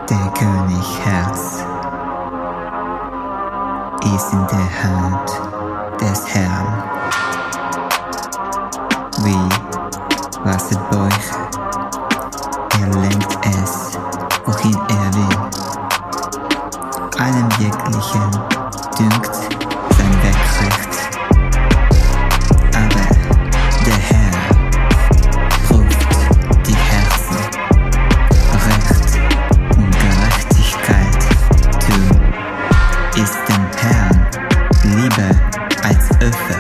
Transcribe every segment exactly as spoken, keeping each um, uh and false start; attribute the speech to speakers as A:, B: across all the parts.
A: Der König Herz ist in der Hand des Herrn, wie Wasserbäuche, er lenkt es, wohin er will. Einem jeglichen dünkt sein Weg recht, aber der Herr prüft die Herzen. Recht und Gerechtigkeit tun ist dem Herrn lieber als Opfer.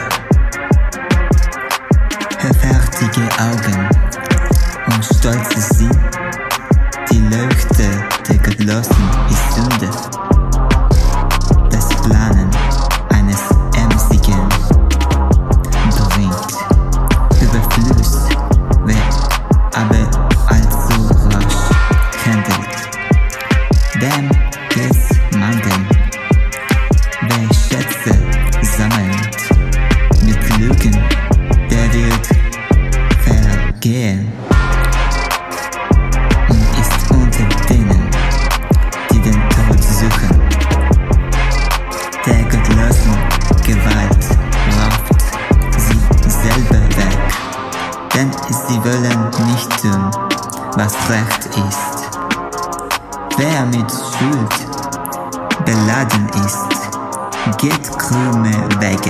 A: Höfärtige Augen und stolze Sinn, die Leuchte der Gottlosen ist Sünde. Das Planen eines Emsigen bringt Überfluss, wer aber allzu rasch handelt, dem geht's mangeln. Wer Schätze sammelt mit Lügen, der wird vergehen und ist unter denen, die den Tod suchen. Der gottlosen Gewalt raubt sie selber weg, denn sie wollen nicht tun, was recht ist. Wer mit Schuld beladen ist, geht krumme Wege.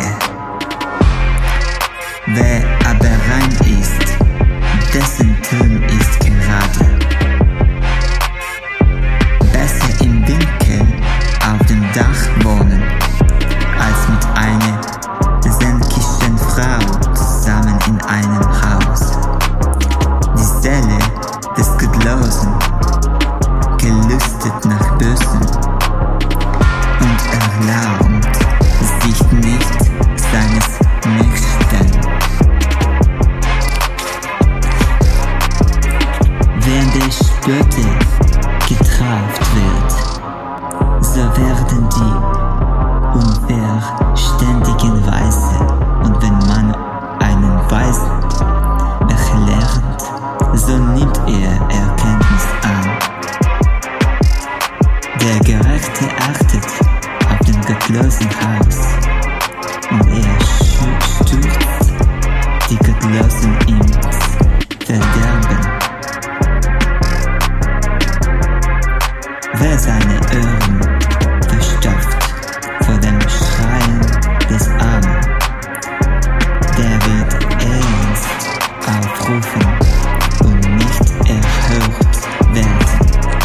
A: Wer aber rein ist, dessen Tun ist gerade. Besser im Winkel auf dem Dach wohnen, als mit einer senkischen Frau zusammen in einem Haus. Die Seele des Gottlosen gelüstet nach Bösen und erlaubt sich nicht seines Nächsten. Während der Spötte getraft wird, so werden die Unverständigen weise, und wenn man einen Weisen belehrt, so nimmt er Erkenntnis an. Der Gerechte achtet auf den gottlosen Haus, und er stürzt die Gottlosen ins Verderben. Wer seine Ohren verstopft vor dem Schreien des Armen, der wird ernst aufrufen und nicht erhört werden.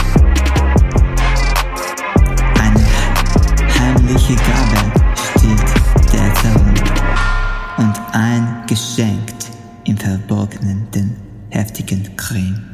A: Eine heimliche Gabe stiehlt der Zorn, und ein Geschenk im Verborgenen den heftigen Krim.